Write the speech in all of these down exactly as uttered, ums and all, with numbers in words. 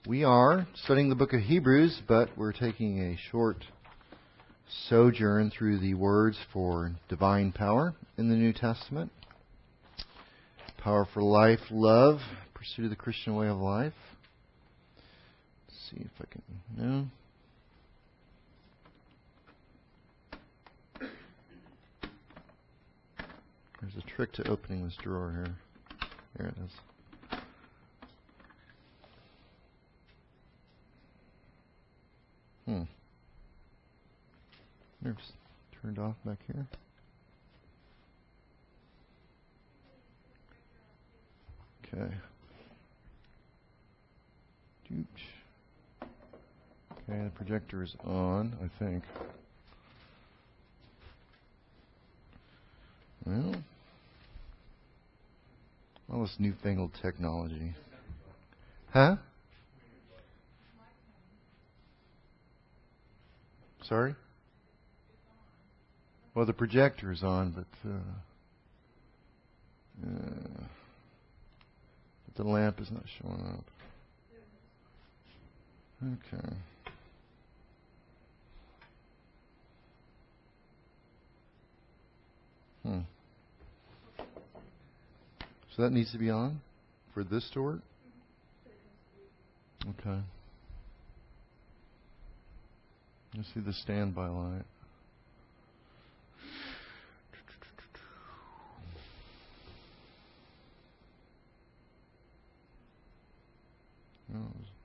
We are studying the book of Hebrews, but we're taking a short sojourn through the words for divine power in the New Testament. Power for life, love, pursuit of the Christian way of life. Let's see if I can... No. There's a trick to opening this drawer here. There it is. Hmm. There's turned off back here. Okay. Okay, the projector is on, I think. Well, all this newfangled technology. Huh? Sorry? Well, the projector is on, but, uh, uh, but the lamp is not showing up. Okay. Hmm. So that needs to be on for this to work? Okay. Let's see the standby light. No,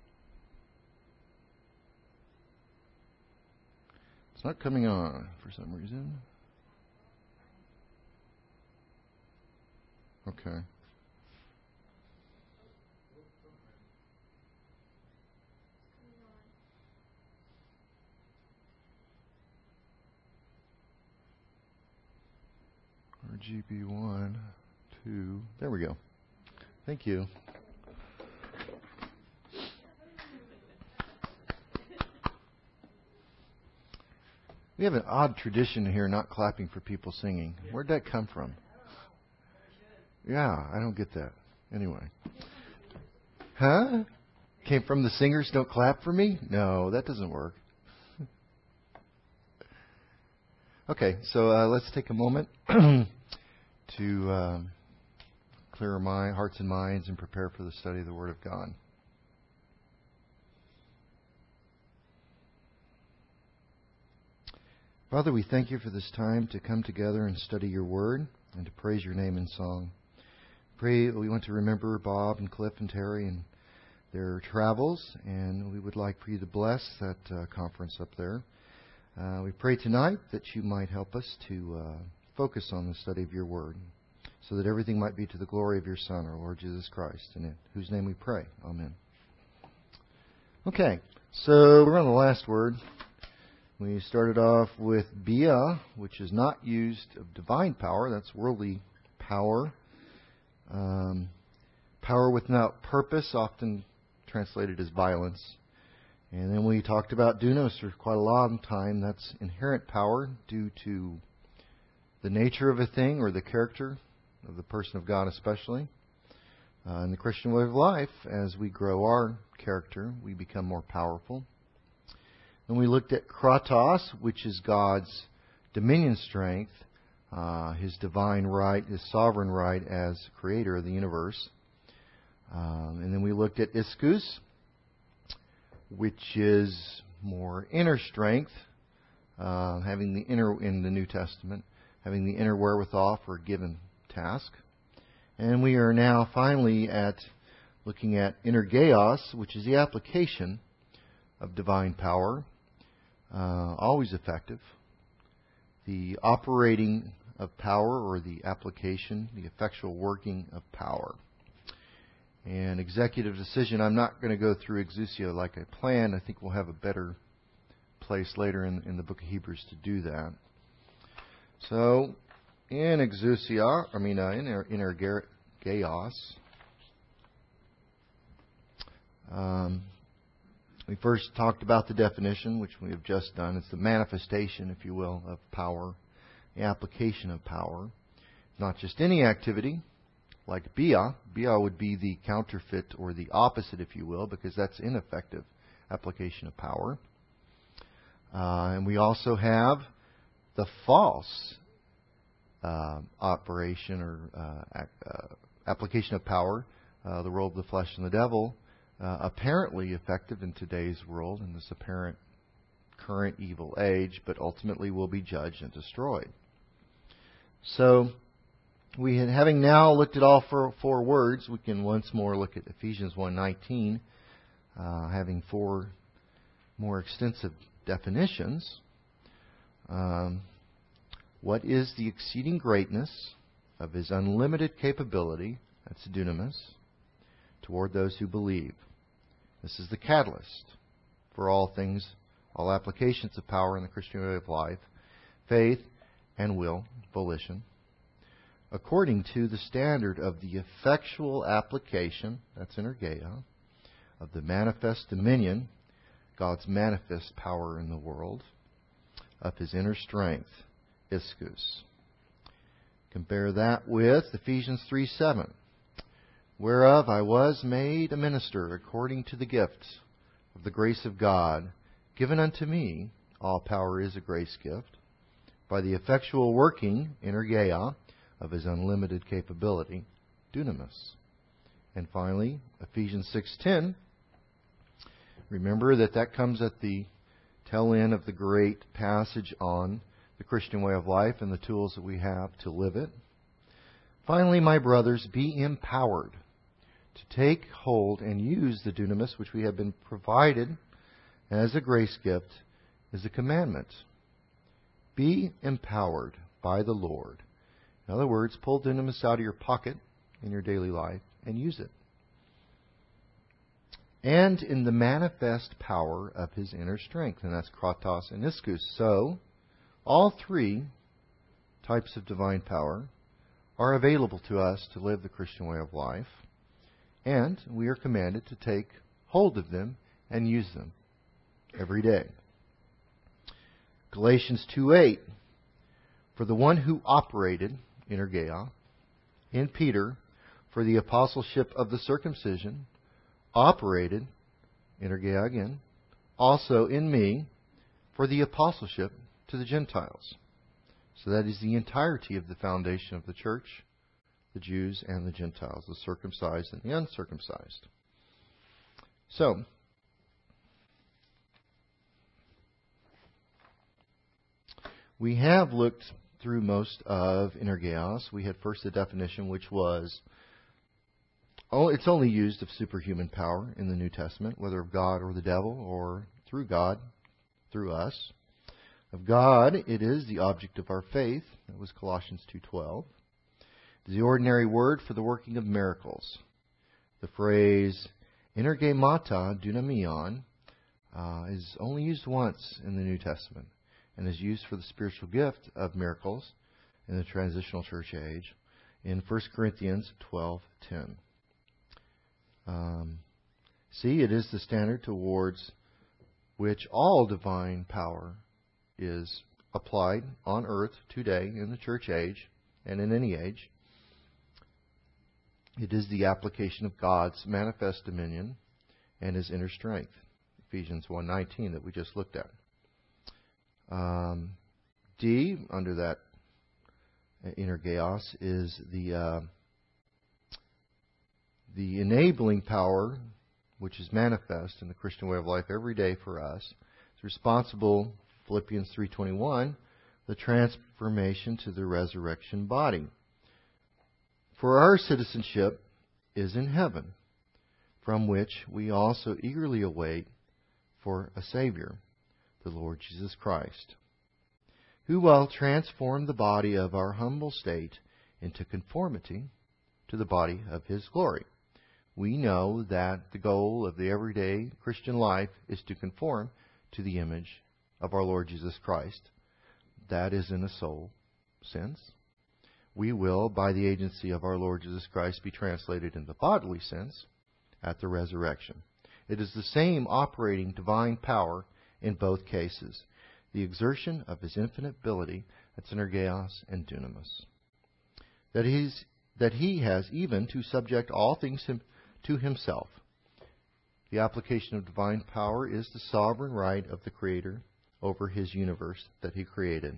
it's not coming on for some reason. Okay. R G B one, two. There we go. Thank you. We have an odd tradition here, not clapping for people singing. Where'd that come from? Yeah, I don't get that. Anyway. Huh? Came from the singers don't clap for me? No, that doesn't work. Okay, so uh, let's take a moment to um, clear our mind, hearts and minds and prepare for the study of the Word of God. Father, we thank you for this time to come together and study your Word and to praise your name in song. Pray we want to remember Bob and Cliff and Terry and their travels, and we would like for you to bless that uh, conference up there. Uh, we pray tonight that you might help us to uh, focus on the study of your Word so that everything might be to the glory of your Son, our Lord Jesus Christ, in whose name we pray. Amen. Okay, so we're on the last word. We started off with bia, which is not used of divine power. That's worldly power. Um, power without purpose, often translated as violence. And then we talked about dunamis for quite a long time. That's inherent power due to the nature of a thing or the character of the person of God especially. Uh, in the Christian way of life, as we grow our character, we become more powerful. And we looked at kratos, which is God's dominion strength, uh, His divine right, His sovereign right as creator of the universe. Um, and then we looked at ischus, which is more inner strength, uh, having the inner, in the New Testament, having the inner wherewithal for a given task. And we are now finally at looking at energeos, which is the application of divine power, uh, always effective. The operating of power, or the application, the effectual working of power. And executive decision, I'm not going to go through exousia like I planned. I think we'll have a better place later in, in the book of Hebrews to do that. So, in exousia, I mean, uh, in energeos, um, we first talked about the definition, which we have just done. It's the manifestation, if you will, of power, the application of power. Not just any activity, like bia. Bia would be the counterfeit or the opposite, if you will, because that's ineffective application of power. Uh, and we also have the false uh, operation or uh, uh, application of power, uh, the role of the flesh and the devil, uh, apparently effective in today's world, in this apparent current evil age, but ultimately will be judged and destroyed. So, we had, having now looked at all four, four words, we can once more look at Ephesians one nineteen, uh, having four more extensive definitions. Um, what is the exceeding greatness of His unlimited capability, that's dunamis, toward those who believe? This is the catalyst for all things, all applications of power in the Christian way of life, faith and will, volition, according to the standard of the effectual application, that's energeia, of the manifest dominion, God's manifest power in the world, of His inner strength, ischus. Compare that with Ephesians three seven, whereof I was made a minister according to the gift of the grace of God, given unto me. All power is a grace gift, by the effectual working, energeia, of His unlimited capability, dunamis. And finally, Ephesians six ten. Remember that that comes at the tail end of the great passage on the Christian way of life and the tools that we have to live it. Finally, my brothers, be empowered to take hold and use the dunamis which we have been provided as a grace gift, as a commandment. Be empowered by the Lord. In other words, pull dunamis out of your pocket in your daily life and use it. And in the manifest power of His inner strength, and that's kratos and ischus. So, all three types of divine power are available to us to live the Christian way of life, and we are commanded to take hold of them and use them every day. Galatians two eight, for the one who operated, energeia, in Peter for the apostleship of the circumcision, operated, energeia again, also in me for the apostleship to the Gentiles. So that is the entirety of the foundation of the church, the Jews and the Gentiles, the circumcised and the uncircumcised. So, we have looked through most of energeios. We had first the definition, which was, oh, it's only used of superhuman power in the New Testament, whether of God or the devil, or through God, through us. Of God, it is the object of our faith. That was Colossians two twelve. It is the ordinary word for the working of miracles. The phrase energemata dunamion uh, is only used once in the New Testament, and is used for the spiritual gift of miracles in the transitional church age in First Corinthians twelve ten. Um, see, it is the standard towards which all divine power is applied on earth today in the church age and in any age. It is the application of God's manifest dominion and His inner strength, Ephesians one nineteen that we just looked at. Um, D, under that energeios, is the uh, the enabling power which is manifest in the Christian way of life every day for us. It's responsible, Philippians three twenty-one, the transformation to the resurrection body. For our citizenship is in heaven, from which we also eagerly await for a Savior, the Lord Jesus Christ, who will transform the body of our humble state into conformity to the body of His glory. We know that the goal of the everyday Christian life is to conform to the image of our Lord Jesus Christ. That is in a soul sense. We will, by the agency of our Lord Jesus Christ, be translated in the bodily sense at the resurrection. It is the same operating divine power in both cases, the exertion of His infinite ability, that's energeios and dunamis. That He's that He has even to subject all things him, to Himself. The application of divine power is the sovereign right of the Creator over His universe that He created.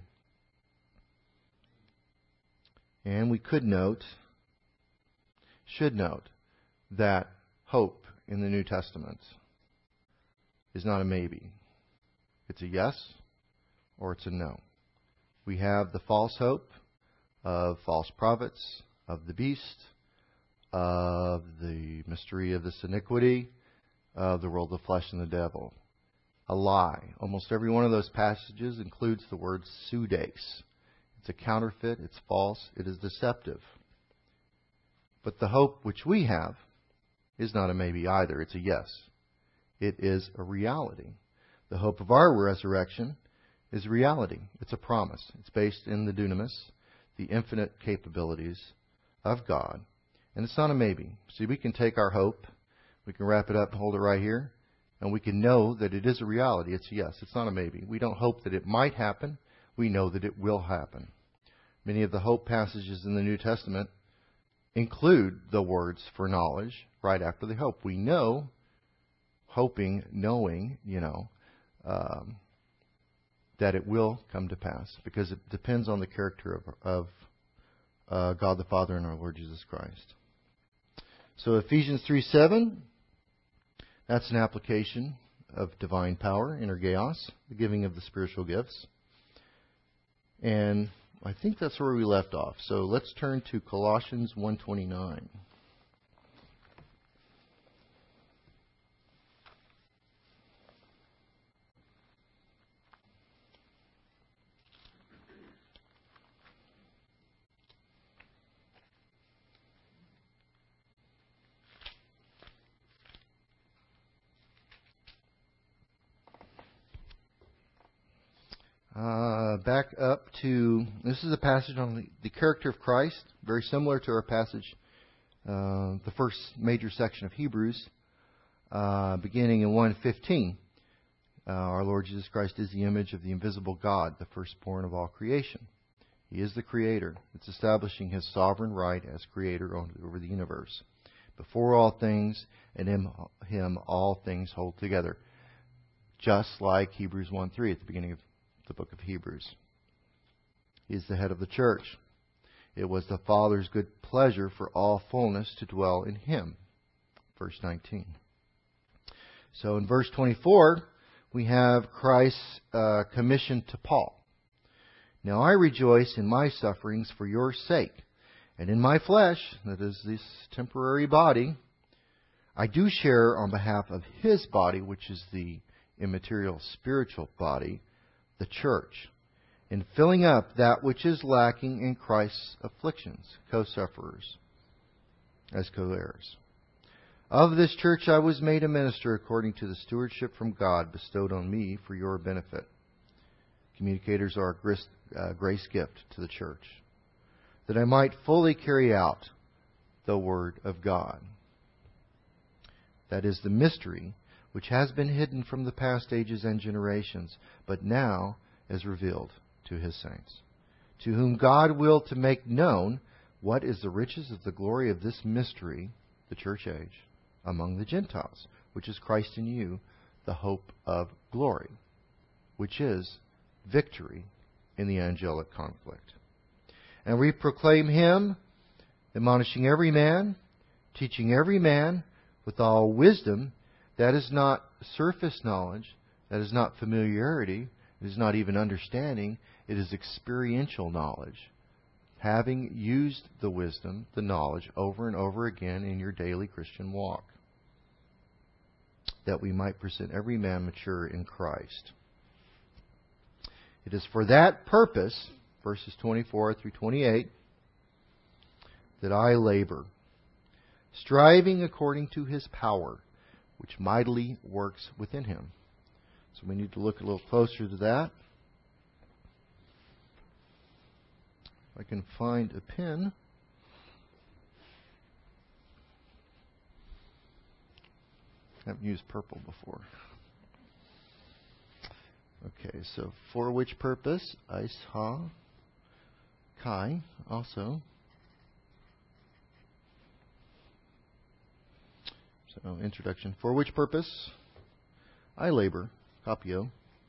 And we could note, should note, that hope in the New Testament is not a maybe. It's a yes or it's a no. We have the false hope of false prophets, of the beast, of the mystery of this iniquity, of the world of flesh and the devil. A lie. Almost every one of those passages includes the word pseudes. It's a counterfeit, it's false, it is deceptive. But the hope which we have is not a maybe either, it's a yes. It is a reality. The hope of our resurrection is reality. It's a promise. It's based in the dunamis, the infinite capabilities of God. And it's not a maybe. See, we can take our hope, we can wrap it up and hold it right here, and we can know that it is a reality. It's a yes. It's not a maybe. We don't hope that it might happen. We know that it will happen. Many of the hope passages in the New Testament include the words for knowledge right after the hope. We know, hoping, knowing, you know, um, that it will come to pass because it depends on the character of, of uh, God the Father and our Lord Jesus Christ. So Ephesians three seven, that's an application of divine power, energeos, the giving of the spiritual gifts. And I think that's where we left off. So let's turn to Colossians one twenty-nine. Uh, back up to, this is a passage on the, the character of Christ, very similar to our passage, uh, the first major section of Hebrews, uh, beginning in one fifteen. Uh, our Lord Jesus Christ is the image of the invisible God, the firstborn of all creation. He is the Creator. It's establishing His sovereign right as Creator over the universe. Before all things, and in Him all things hold together. Just like Hebrews one three at the beginning of the book of Hebrews. He is the head of the church. It was the Father's good pleasure for all fullness to dwell in Him. Verse nineteen. So in verse twenty-four, we have Christ's uh, commission to Paul. Now I rejoice in my sufferings for your sake, and in my flesh, that is this temporary body, I do share on behalf of His body, which is the immaterial spiritual body, the church, in filling up that which is lacking in Christ's afflictions, co-sufferers, as co-heirs. Of this church I was made a minister according to the stewardship from God bestowed on me for your benefit. Communicators are a grace, uh, grace gift to the church, that I might fully carry out the Word of God. That is the mystery which has been hidden from the past ages and generations, but now is revealed to His saints, to whom God willed to make known what is the riches of the glory of this mystery, the church age, among the Gentiles, which is Christ in you, the hope of glory, which is victory in the angelic conflict. And we proclaim Him, admonishing every man, teaching every man with all wisdom. That is not surface knowledge. That is not familiarity. It is not even understanding. It is experiential knowledge. Having used the wisdom, the knowledge, over and over again in your daily Christian walk. That we might present every man mature in Christ. It is for that purpose, verses twenty-four through twenty-eight, that I labor, striving according to His power, which mightily works within Him. So we need to look a little closer to that. If I can find a pen. I haven't used purple before. Okay, so for which purpose? Ice ha kai also. So, introduction. For which purpose I labor, copio.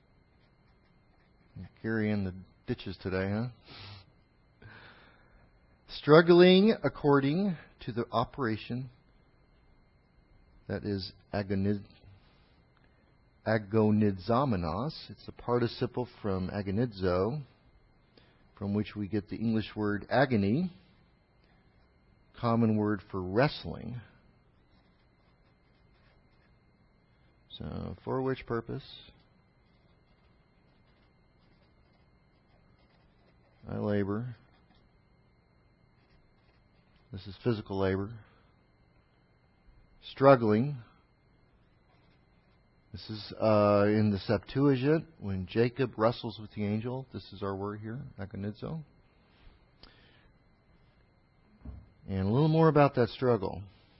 Carrying the ditches today, huh? Struggling according to the operation that is agoniz, agonizomenos. It's a participle from agonizo, from which we get the English word agony, common word for wrestling. So, for which purpose I labor. This is physical labor. Struggling. This is uh, in the Septuagint when Jacob wrestles with the angel. This is our word here, agonizo. And a little more about that struggle.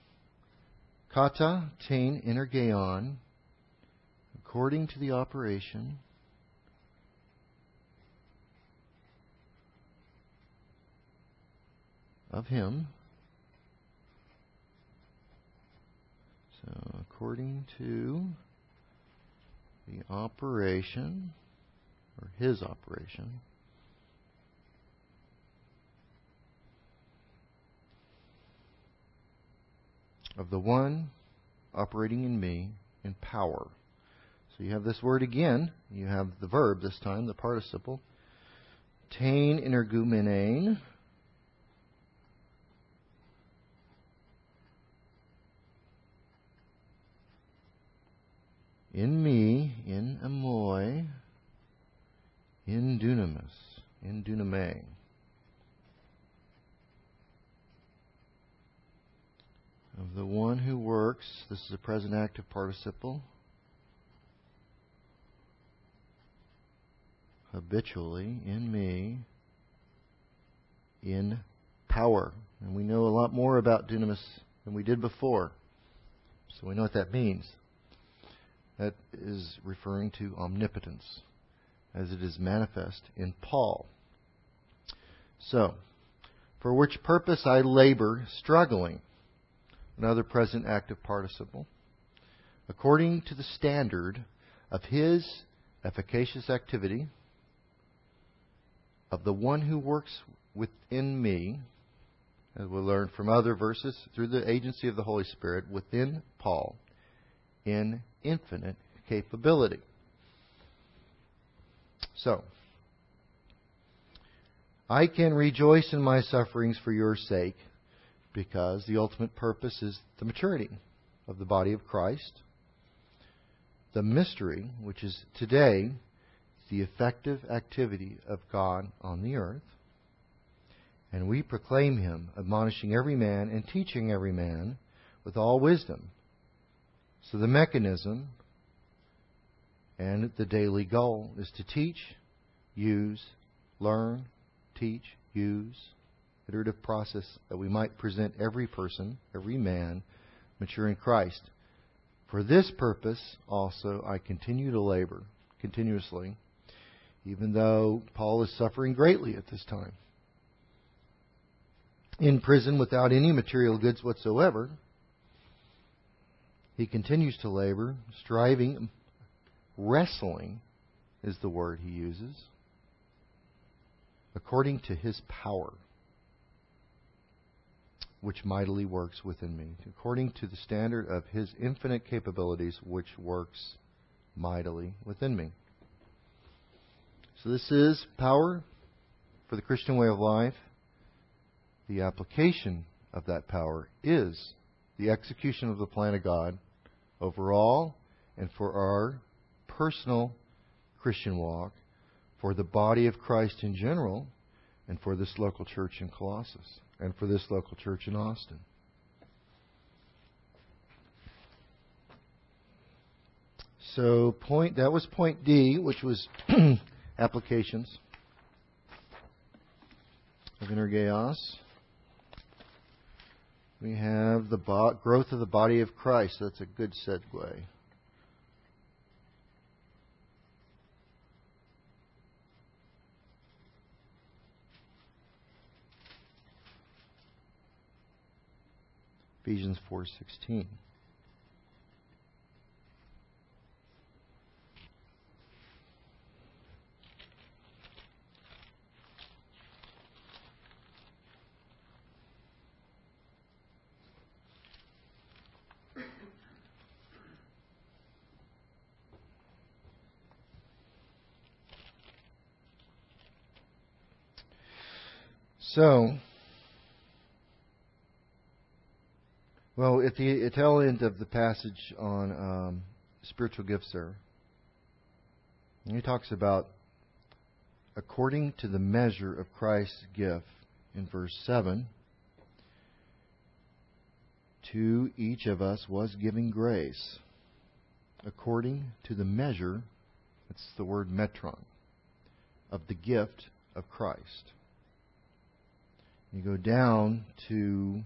Kata tain energeon, according to the operation of him. So, according to the operation, or his operation, of the one operating in me in power. So you have this word again. You have the verb this time, the participle. Tain energumenein. In me, in amoi, in dunamis, in duname. Of the one who works, this is a present active participle, habitually, in me, in power. And we know a lot more about dunamis than we did before. So we know what that means. That is referring to omnipotence, as it is manifest in Paul. So, for which purpose I labor, struggling. Another present active participle. According to the standard of his efficacious activity, of the one who works within me, as we'll learn from other verses, through the agency of the Holy Spirit, within Paul, in infinite capability. So, I can rejoice in my sufferings for your sake, because the ultimate purpose is the maturity of the body of Christ. The mystery, which is today the effective activity of God on the earth. And we proclaim Him, admonishing every man and teaching every man with all wisdom. So the mechanism and the daily goal is to teach, use, learn, teach, use. Iterative process that we might present every person, every man, mature in Christ. For this purpose also I continue to labor continuously, even though Paul is suffering greatly at this time. In prison without any material goods whatsoever, he continues to labor, striving, wrestling is the word he uses, according to his power, which mightily works within me, according to the standard of his infinite capabilities, which works mightily within me. So this is power for the Christian way of life. The application of that power is the execution of the plan of God overall and for our personal Christian walk, for the body of Christ in general, and for this local church in Colossus, and for this local church in Austin. So point that was point D, which was applications of energeos. We have the bo- growth of the body of Christ. That's a good segue. Ephesians four sixteen. So, well, at the tail end of the passage on um, spiritual gifts there, he talks about according to the measure of Christ's gift in verse seven. To each of us was given grace according to the measure, that's the word metron, of the gift of Christ. You go down to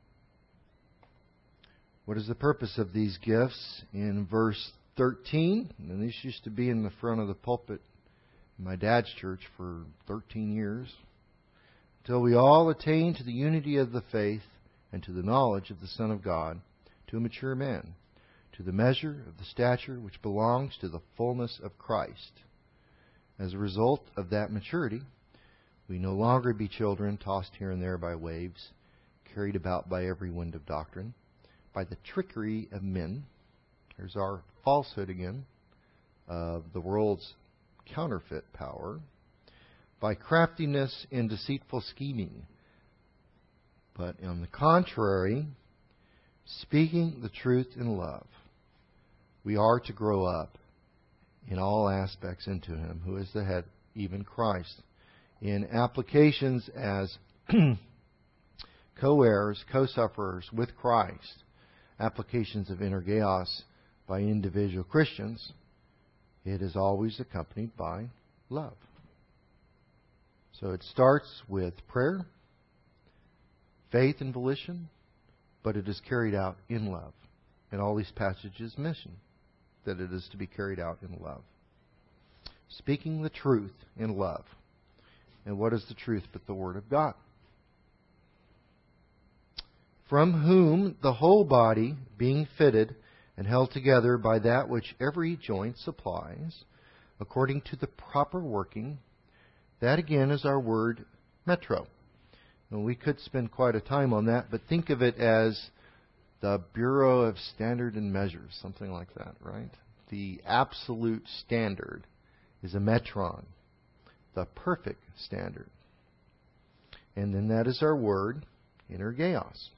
what is the purpose of these gifts in verse thirteen. And this used to be in the front of the pulpit in my dad's church for thirteen years. Until we all attain to the unity of the faith and to the knowledge of the Son of God, to a mature man, to the measure of the stature which belongs to the fullness of Christ. As a result of that maturity, we no longer be children tossed here and there by waves, carried about by every wind of doctrine, by the trickery of men. There's our falsehood again, of the world's counterfeit power, by craftiness and deceitful scheming. But on the contrary, speaking the truth in love, we are to grow up in all aspects into Him, who is the head, even Christ, in applications as co-heirs, co-sufferers with Christ, applications of energeos by individual Christians. It is always accompanied by love. So it starts with prayer, faith and volition, but it is carried out in love. And all these passages mention that it is to be carried out in love. Speaking the truth in love. And what is the truth but the Word of God? From whom the whole body, being fitted and held together by that which every joint supplies, according to the proper working, that again is our word metro. And we could spend quite a time on that, but think of it as the Bureau of Standard and Measures, something like that, right? The absolute standard is a metron, the perfect standard. And then that is our word, energeos,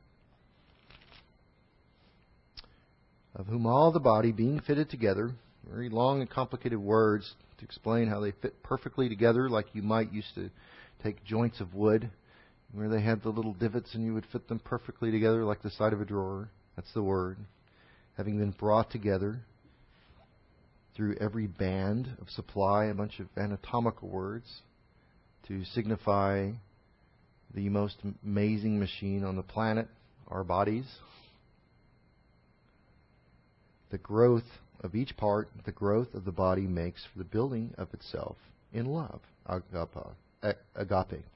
of whom all the body, being fitted together, very long and complicated words to explain how they fit perfectly together, like you might used to take joints of wood where they had the little divots and you would fit them perfectly together like the side of a drawer. That's the word. Having been brought together through every band of supply, a bunch of anatomical words to signify the most amazing machine on the planet, our bodies. The growth of each part, the growth of the body makes for the building of itself in love. Agape.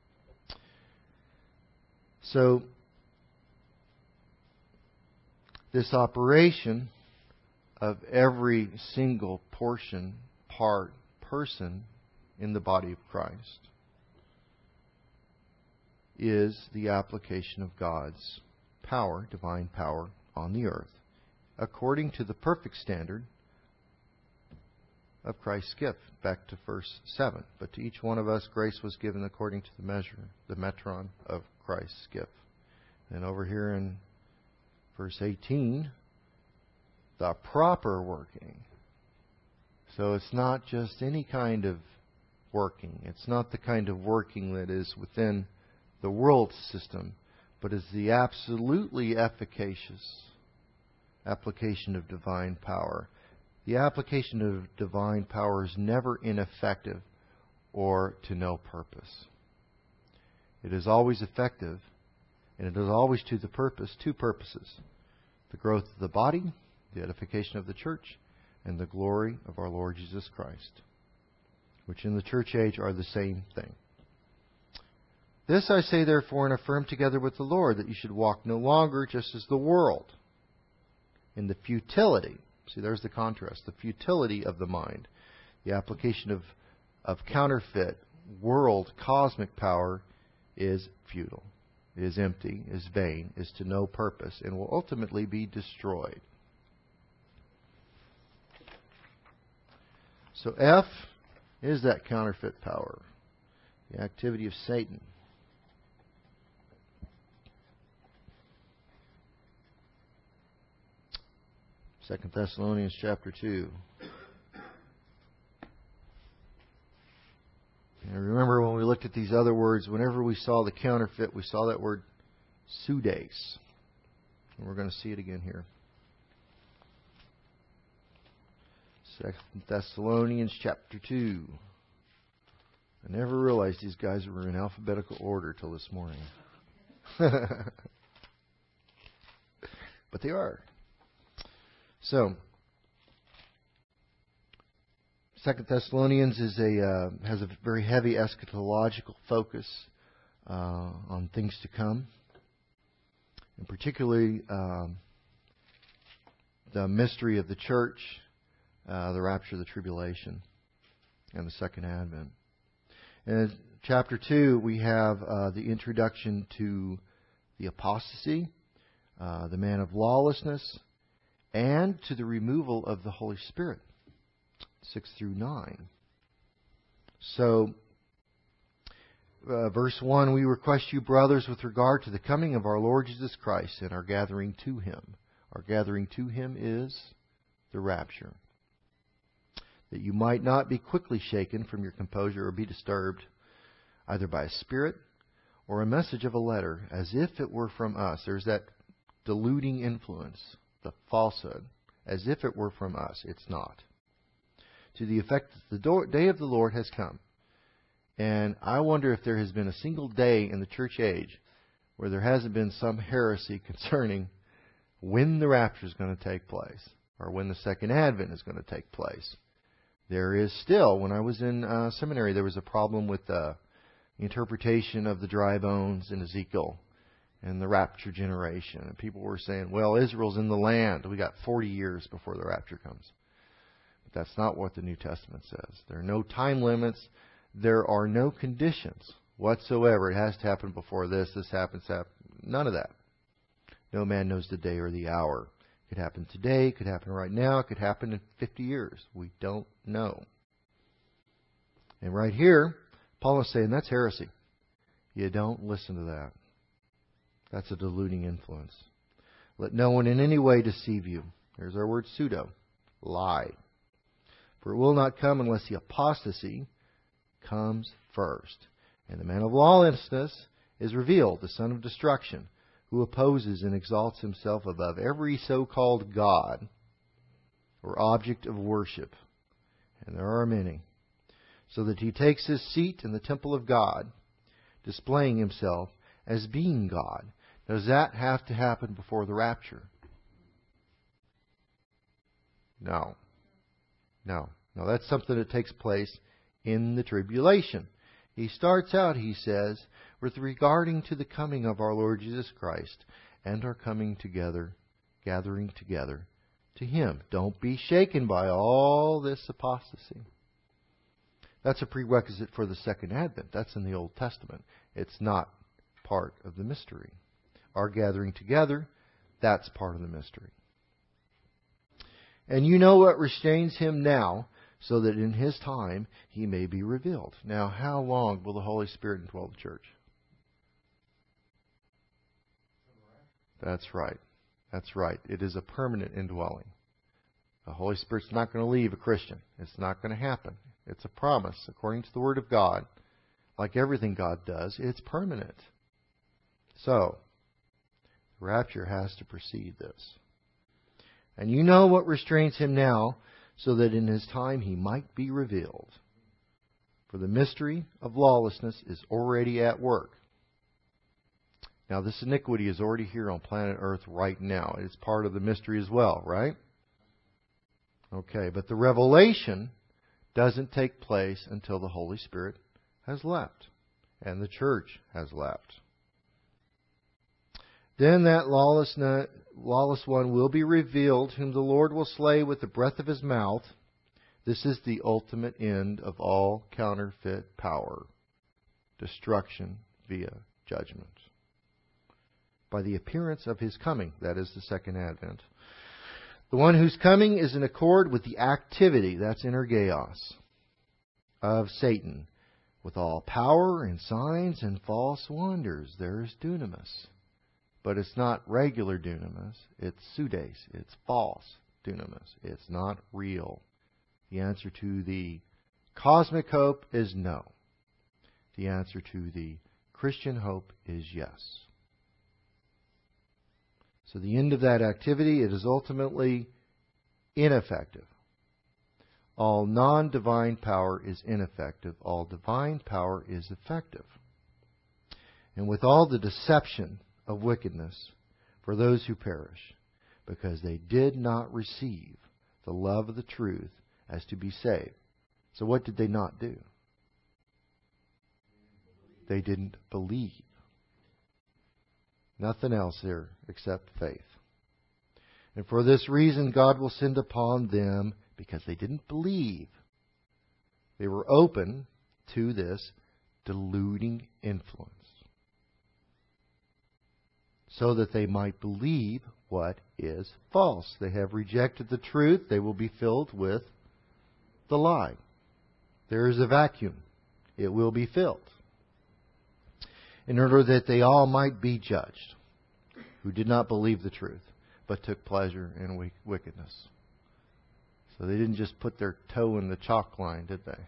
So, this operation of every single portion, part, person in the body of Christ is the application of God's power, divine power, on the earth, according to the perfect standard of Christ's gift. Back to verse seven. But to each one of us grace was given according to the measure, the metron of Christ's gift. And over here in verse eighteen, the proper working. So it's not just any kind of working. It's not the kind of working that is within the world system, but is the absolutely efficacious application of divine power. The application of divine power is never ineffective or to no purpose. It is always effective, and it is always to the purpose, two purposes. The growth of the body, the edification of the church, and the glory of our Lord Jesus Christ, which in the church age are the same thing. This I say therefore and affirm together with the Lord, that you should walk no longer just as the world, in the futility. See, there's the contrast. The futility of the mind. The application of, of counterfeit, world, cosmic power is futile, is empty, is vain, is to no purpose, and will ultimately be destroyed. So F is that counterfeit power, the activity of Satan. Second Thessalonians chapter two. And remember when we looked at these other words, whenever we saw the counterfeit, we saw that word pseudes. And we're going to see it again here. Second Thessalonians chapter two. I never realized these guys were in alphabetical order till this morning. But they are. So, Second Thessalonians is a uh, has a very heavy eschatological focus uh, on things to come, and particularly um, the mystery of the church, uh, the rapture, the tribulation, and the second advent. In chapter two, we have uh, the introduction to the apostasy, uh, the man of lawlessness, and to the removal of the Holy Spirit, six through nine. So, uh, verse one, we request you, brothers, with regard to the coming of our Lord Jesus Christ and our gathering to Him. Our gathering to Him is the rapture. That you might not be quickly shaken from your composure or be disturbed, either by a spirit or a message of a letter, as if it were from us. There's that deluding influence, the falsehood, as if it were from us. It's not. To the effect that the day of the Lord has come. And I wonder if there has been a single day in the church age where there hasn't been some heresy concerning when the rapture is going to take place or when the second advent is going to take place. There is still, when I was in uh, seminary, there was a problem with the interpretation of the dry bones in Ezekiel and the rapture generation. And people were saying, well, Israel's in the land. We got forty years before the rapture comes. But that's not what the New Testament says. There are no time limits. There are no conditions whatsoever. It has to happen before this, this happens, happen. None of that. No man knows the day or the hour. It could happen today, it could happen right now, it could happen in fifty years. We don't know. And right here, Paul is saying that's heresy. You don't listen to that. That's a deluding influence. Let no one in any way deceive you. There's our word pseudo. Lie. For it will not come unless the apostasy comes first. And the man of lawlessness is revealed, the son of destruction, who opposes and exalts himself above every so-called God or object of worship. And there are many. So that he takes his seat in the temple of God, displaying himself as being God. Does that have to happen before the rapture? No. No. No, that's something that takes place in the tribulation. He starts out, he says, with regarding to the coming of our Lord Jesus Christ and our coming together, gathering together to Him. Don't be shaken by all this apostasy. That's a prerequisite for the second advent. That's in the Old Testament. It's not part of the mystery. Our gathering together, that's part of the mystery. And you know what restrains Him now, so that in His time He may be revealed. Now, how long will the Holy Spirit indwell the church? That's right. That's right. It is a permanent indwelling. The Holy Spirit's not going to leave a Christian. It's not going to happen. It's a promise. According to the Word of God, like everything God does, it's permanent. So, the rapture has to precede this. And you know what restrains Him now, so that in His time He might be revealed. For the mystery of lawlessness is already at work. Now, this iniquity is already here on planet Earth right now. It's part of the mystery as well, right? Okay, but the revelation doesn't take place until the Holy Spirit has left and the church has left. Then that lawless, lawless one will be revealed, whom the Lord will slay with the breath of His mouth. This is the ultimate end of all counterfeit power. Destruction via judgment. By the appearance of His coming, that is the second advent. The one whose coming is in accord with the activity, that's energeos, of Satan, with all power and signs and false wonders. There's dunamis. But it's not regular dunamis. It's pseudes. It's false dunamis. It's not real. The answer to the cosmic hope is no. The answer to the Christian hope is yes. So the end of that activity, it is ultimately ineffective. All non-divine power is ineffective. All divine power is effective. And with all the deception of wickedness for those who perish, because they did not receive the love of the truth as to be saved. So what did they not do? They didn't believe. Nothing else there except faith. And for this reason, God will send upon them, because they didn't believe, they were open to this deluding influence, so that they might believe what is false. They have rejected the truth. They will be filled with the lie. There is a vacuum. It will be filled. In order that they all might be judged, who did not believe the truth, but took pleasure in wickedness. So they didn't just put their toe in the chalk line, did they?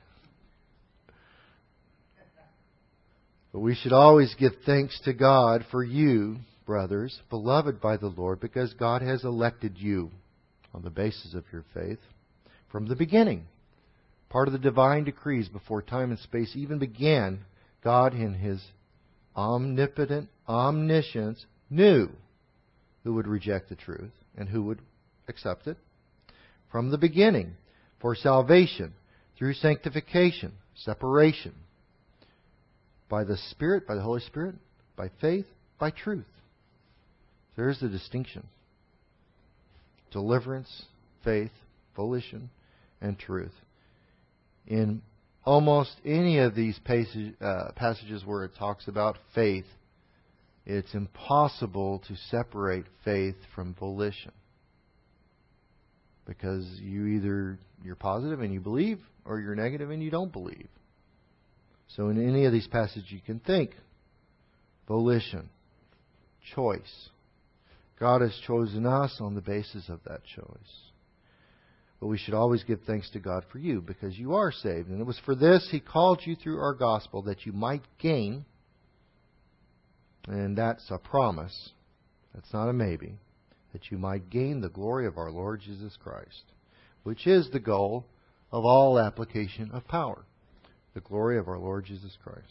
But we should always give thanks to God for you, brothers, beloved by the Lord, because God has elected you on the basis of your faith from the beginning. Part of the divine decrees before time and space even began, God in His omnipotent omniscience knew who would reject the truth and who would accept it from the beginning for salvation through sanctification, separation, by the Spirit, by the Holy Spirit, by faith, by truth. There's the distinction. Deliverance, faith, volition, and truth. In almost any of these passage, uh, passages where it talks about faith, it's impossible to separate faith from volition. Because you either you're positive and you believe, or you're negative and you don't believe. So in any of these passages you can think. Volition. Choice. God has chosen us on the basis of that choice. But we should always give thanks to God for you, because you are saved. And it was for this He called you through our gospel, that you might gain, and that's a promise, that's not a maybe, that you might gain the glory of our Lord Jesus Christ, which is the goal of all application of power. The glory of our Lord Jesus Christ.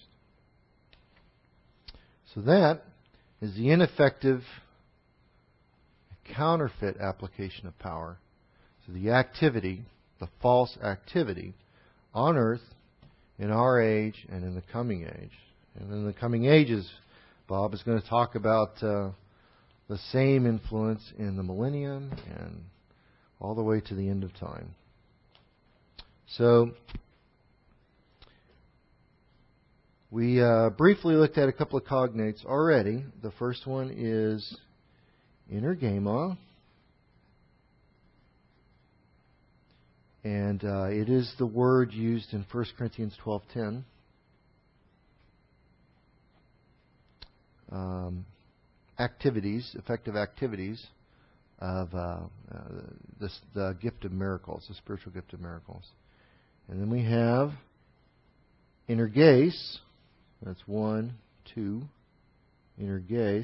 So that is the ineffective, counterfeit application of power. So the activity, the false activity on earth, in our age, and in the coming age. And in the coming ages, Bob is going to talk about uh, the same influence in the millennium and all the way to the end of time. So, we uh, briefly looked at a couple of cognates already. The first one is energema. And uh, it is the word used in First Corinthians twelve ten. Um, activities, effective activities of uh, uh, the, the gift of miracles, the spiritual gift of miracles. And then we have energes. That's one, two. Energes,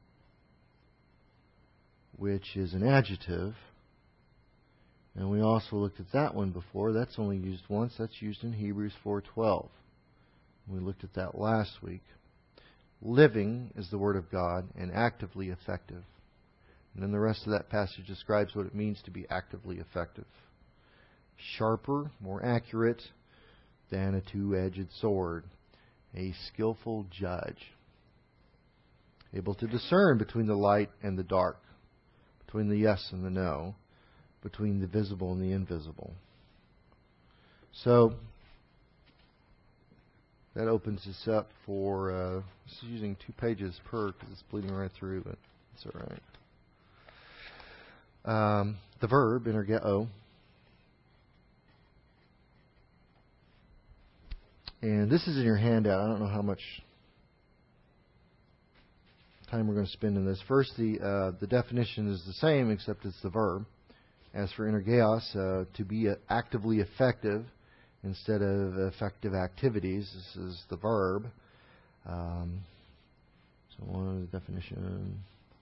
which is an adjective. And we also looked at that one before. That's only used once. That's used in Hebrews four twelve. We looked at that last week. Living is the Word of God and actively effective. And then the rest of that passage describes what it means to be actively effective. Sharper, more accurate than a two-edged sword. A skillful judge. Able to discern between the light and the dark. Between the yes and the no. Between the visible and the invisible. So, that opens us up for, uh, this is using two pages per because it's bleeding right through, but it's all right. Um, the verb, energeo. And this is in your handout. I don't know how much time we're going to spend in this. First, the uh, the definition is the same, except it's the verb. As for energeos, uh, to be uh, actively effective instead of effective activities. This is the verb. Um, so one of the definition.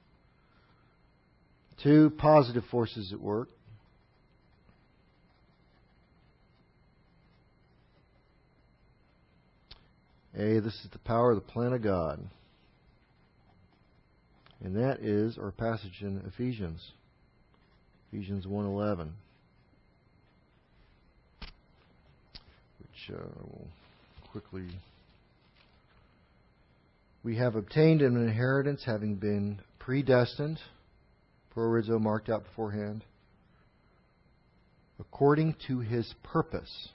Two, positive forces at work. A, this is the power of the plan of God. And that is our passage in Ephesians. Ephesians one eleven. Which uh, will quickly... We have obtained an inheritance, having been predestined, proorizo, marked out beforehand, according to His purpose,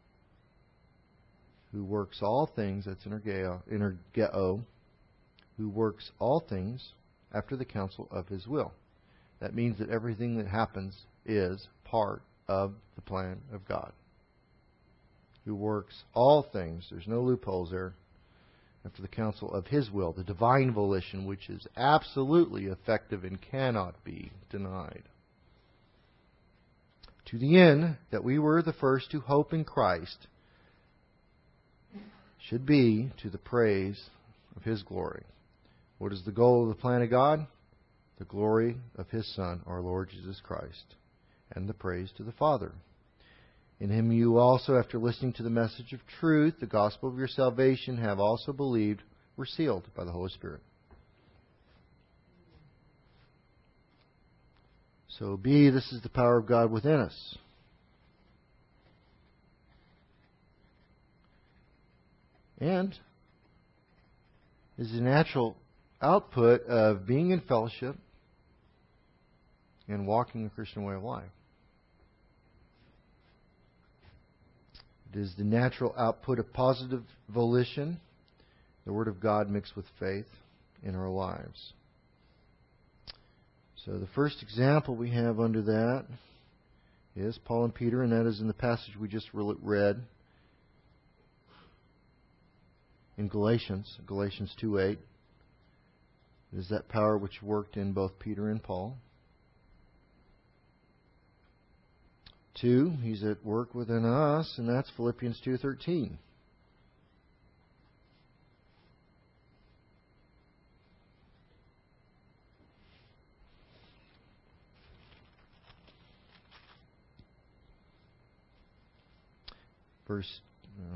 who works all things, that's energeo, energeo, who works all things after the counsel of His will. That means that everything that happens is part of the plan of God. Who works all things, there's no loopholes there, after the counsel of His will, the divine volition, which is absolutely effective and cannot be denied. To the end that we were the first to hope in Christ, should be to the praise of His glory. What is the goal of the plan of God? The glory of His Son, our Lord Jesus Christ, and the praise to the Father. In Him you also, after listening to the message of truth, the gospel of your salvation, have also believed, were sealed by the Holy Spirit. So B, this is the power of God within us. And is the natural output of being in fellowship and walking a Christian way of life. It is the natural output of positive volition, the Word of God mixed with faith in our lives. So the first example we have under that is Paul and Peter, and that is in the passage we just read in Galatians, Galatians two eight. It is that power which worked in both Peter and Paul. Two, He's at work within us, and that's Philippians two thirteen. Verse, uh,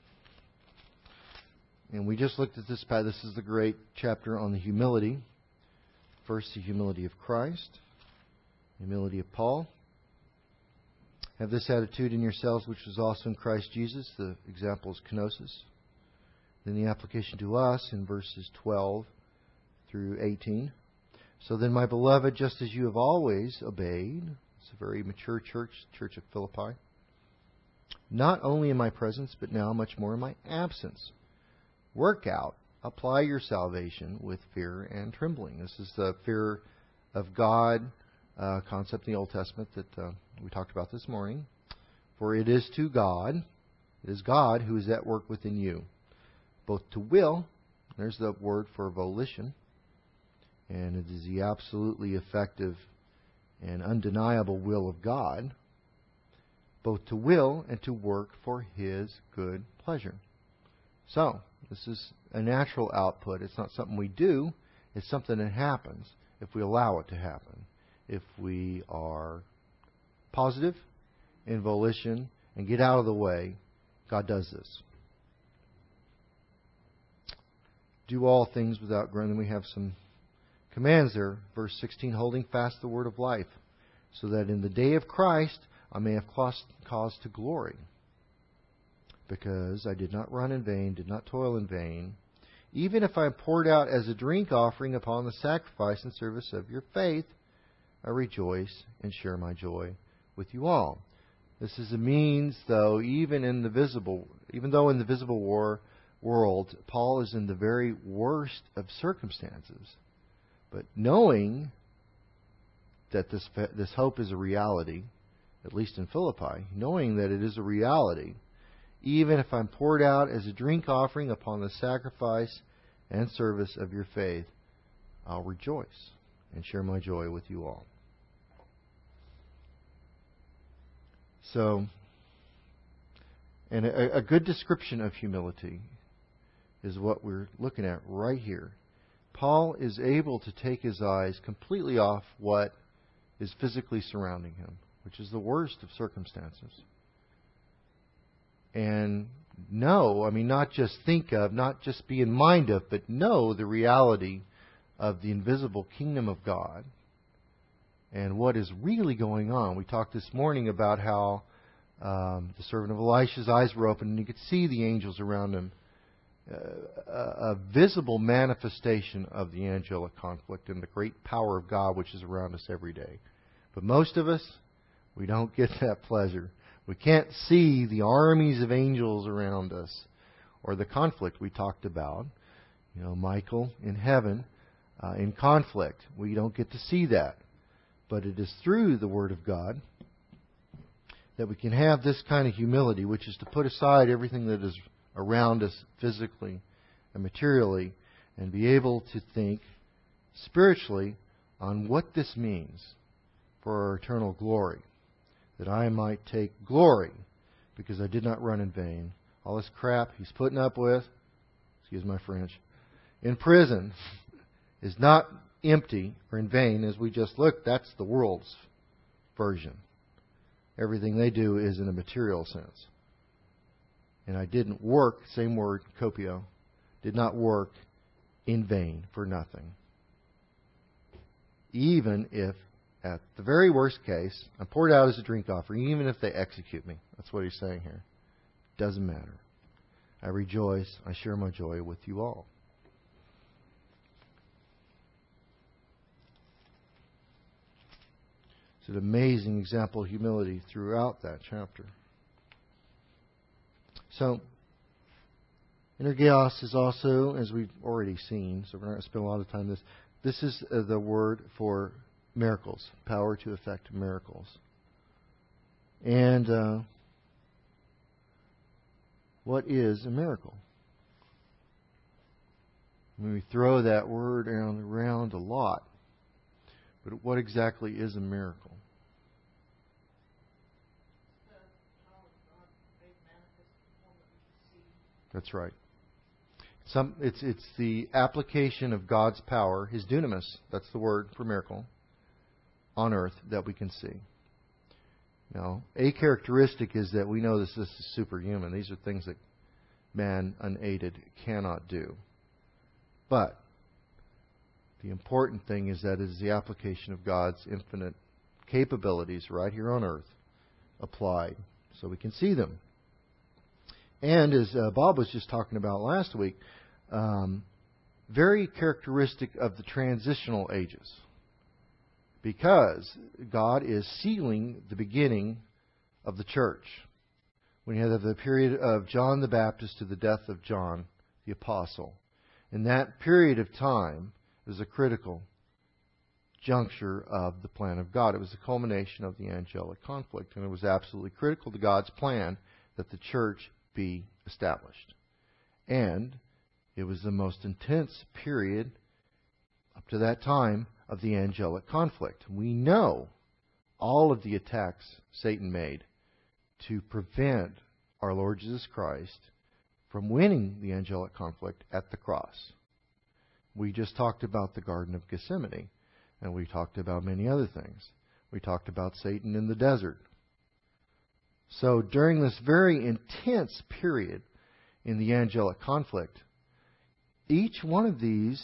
and we just looked at this. This is the great chapter on the humility. First, the humility of Christ, humility of Paul. Have this attitude in yourselves, which was also in Christ Jesus. The example is kenosis. Then the application to us in verses twelve through eighteen. So then, my beloved, just as you have always obeyed, it's a very mature church, Church of Philippi, not only in my presence, but now much more in my absence. Work out, apply your salvation with fear and trembling. This is the fear of God uh, concept in the Old Testament that uh, we talked about this morning. For it is to God, it is God who is at work within you, both to will, there's the word for volition, and it is the absolutely effective and undeniable will of God, both to will and to work for His good pleasure. So, this is a natural output. It's not something we do. It's something that happens if we allow it to happen. If we are positive in volition and get out of the way, God does this. Do all things without grumbling. We have some commands there. Verse sixteen, holding fast the word of life, so that in the day of Christ I may have cause to glory. Because I did not run in vain, did not toil in vain, even if I am poured out as a drink offering upon the sacrifice and service of your faith, I rejoice and share my joy with you all. This is a means, though, even in the visible, even though in the visible war world, Paul is in the very worst of circumstances, but knowing that this this hope is a reality, at least in Philippi, knowing that it is a reality, even if I'm poured out as a drink offering upon the sacrifice and service of your faith, I'll rejoice and share my joy with you all. So, and a, a good description of humility is what we're looking at right here. Paul is able to take his eyes completely off what is physically surrounding him, which is the worst of circumstances. And know, I mean, not just think of, not just be in mind of, but know the reality of the invisible kingdom of God and what is really going on. We talked this morning about how um, the servant of Elisha's eyes were open and he could see the angels around him. Uh, a, a visible manifestation of the angelic conflict and the great power of God which is around us every day. But most of us, we don't get that pleasure. We can't see the armies of angels around us or the conflict we talked about. You know, Michael in heaven uh, in conflict. We don't get to see that. But it is through the Word of God that we can have this kind of humility, which is to put aside everything that is around us physically and materially and be able to think spiritually on what this means for our eternal glory. That I might take glory because I did not run in vain. All this crap he's putting up with, excuse my French, in prison is not empty or in vain. As we just looked, that's the world's version. Everything they do is in a material sense. And I didn't work, same word, kopio, did not work in vain for nothing. Even if, at the very worst case, I'm poured out as a drink offering, even if they execute me. That's what he's saying here. Doesn't matter. I rejoice, I share my joy with you all. It's an amazing example of humility throughout that chapter. So, energeos is also, as we've already seen, so we're not going to spend a lot of time on this. This is uh, the word for miracles, power to effect miracles. And uh, what is a miracle? I mean, we throw that word around, around a lot. But what exactly is a miracle? That's right. Some, it's, it's the application of God's power, His dunamis, that's the word for miracle, on earth that we can see. Now, a characteristic is that we know this, this is superhuman. These are things that man unaided cannot do. But the important thing is that it is the application of God's infinite capabilities right here on earth applied so we can see them. And as uh, Bob was just talking about last week, um, very characteristic of the transitional ages. Because God is sealing the beginning of the church. When you have the period of John the Baptist to the death of John the Apostle. In that period of time is a critical juncture of the plan of God. It was the culmination of the angelic conflict. And it was absolutely critical to God's plan that the church be established. And it was the most intense period up to that time of the angelic conflict. We know all of the attacks Satan made to prevent our Lord Jesus Christ from winning the angelic conflict at the cross. We just talked about the Garden of Gethsemane, and we talked about many other things. We talked about Satan in the desert. So during this very intense period in the angelic conflict, each one of these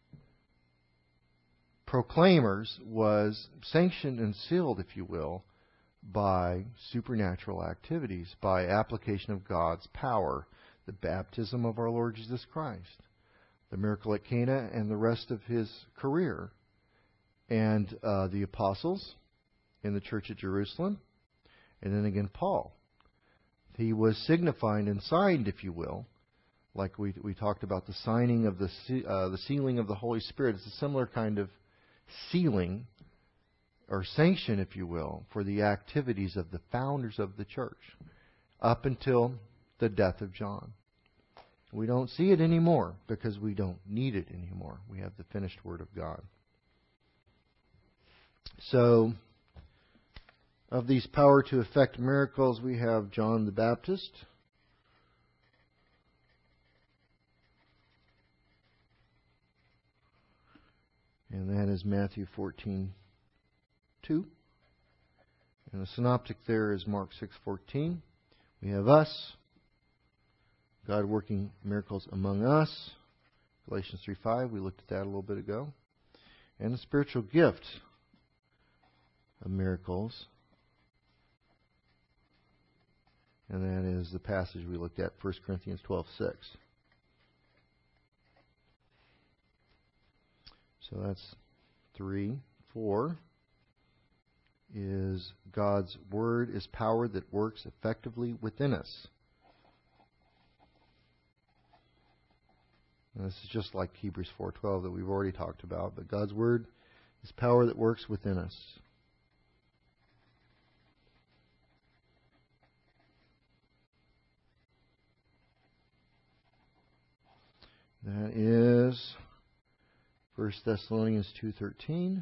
proclaimers was sanctioned and sealed, if you will, by supernatural activities, by application of God's power, the baptism of our Lord Jesus Christ, the miracle at Cana, and the rest of His career, and uh, the apostles in the church at Jerusalem, and then again Paul. He was signified and signed, if you will, like we we talked about the signing of the uh, the sealing of the Holy Spirit. It's a similar kind of sealing or sanction, if you will, for the activities of the founders of the church up until the death of John. We don't see it anymore because we don't need it anymore. We have the finished Word of God. So, of these power to effect miracles, we have John the Baptist. And that is Matthew fourteen two. And the synoptic there is Mark six fourteen. We have us, God working miracles among us. Galatians three five, we looked at that a little bit ago. And the spiritual gift of miracles. And that is the passage we looked at, First Corinthians twelve six. So that's three. Four is God's Word is power that works effectively within us. And this is just like Hebrews four twelve that we've already talked about, but God's Word is power that works within us. That is First Thessalonians two thirteen,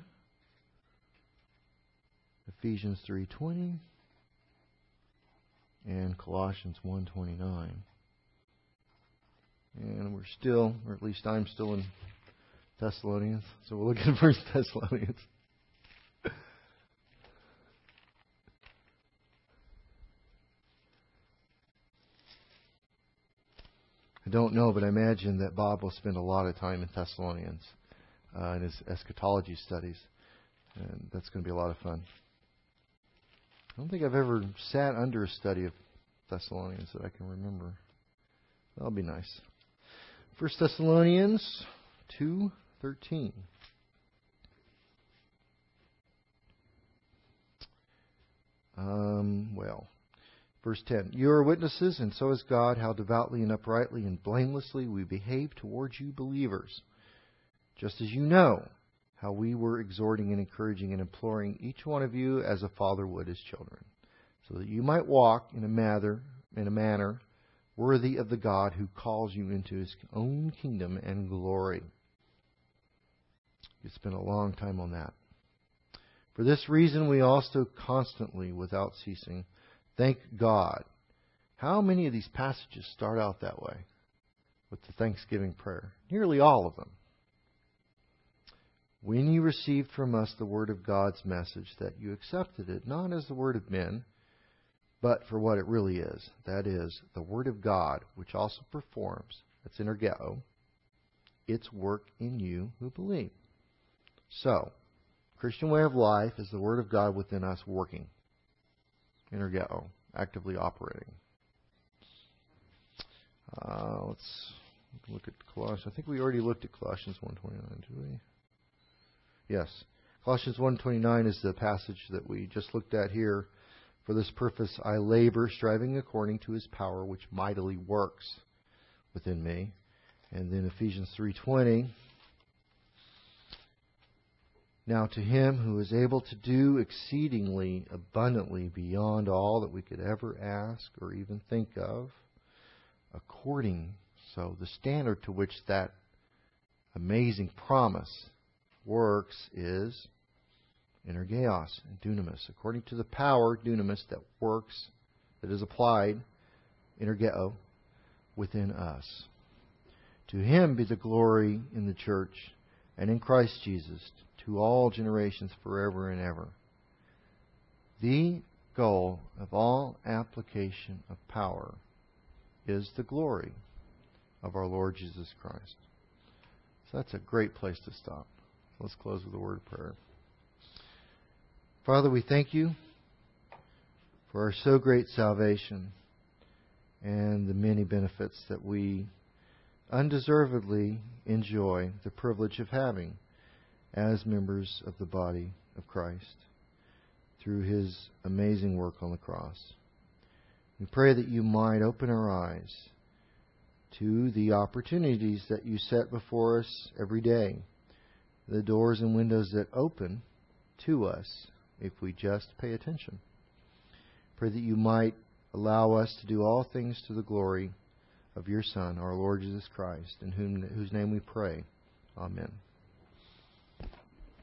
Ephesians three twenty, and Colossians one twenty-nine. And we're still, or at least I'm still in Thessalonians, so we'll look at First Thessalonians. I don't know, but I imagine that Bob will spend a lot of time in Thessalonians uh, in his eschatology studies. And that's going to be a lot of fun. I don't think I've ever sat under a study of Thessalonians that I can remember. That'll be nice. First Thessalonians two thirteen. Um, well, verse ten. You are witnesses, and so is God, how devoutly and uprightly and blamelessly we behave towards you believers. Just as you know how we were exhorting and encouraging and imploring each one of you as a father would his children, so that you might walk in a manner, in a manner worthy of the God who calls you into his own kingdom and glory. You spent a long time on that. For this reason we also constantly, without ceasing, thank God. How many of these passages start out that way? With the thanksgiving prayer? Nearly all of them. When you received from us the word of God's message, that you accepted it, not as the word of men, but for what it really is. That is, the word of God, which also performs, that's energeo, its work in you who believe. So, Christian way of life is the word of God within us working. Energeo, actively operating. Uh, let's look at Colossians. I think we already looked at Colossians one twenty-nine, did we? Yes. Colossians one twenty-nine is the passage that we just looked at here. For this purpose I labor, striving according to his power, which mightily works within me. And then Ephesians three twenty. Now to him who is able to do exceedingly abundantly beyond all that we could ever ask or even think of, according, so the standard to which that amazing promise works is energeos and dunamis, according to the power, dunamis, that works, that is applied, energeo, within us. To him be the glory in the church and in Christ Jesus to all generations forever and ever. The goal of all application of power is the glory of our Lord Jesus Christ. So that's a great place to stop. Let's close with a word of prayer. Father, we thank you for our so great salvation and the many benefits that we undeservedly enjoy the privilege of having as members of the body of Christ through his amazing work on the cross. We pray that you might open our eyes to the opportunities that you set before us every day, the doors and windows that open to us if we just pay attention. Pray that you might allow us to do all things to the glory of your Son, our Lord Jesus Christ, in whom, whose name we pray. Amen.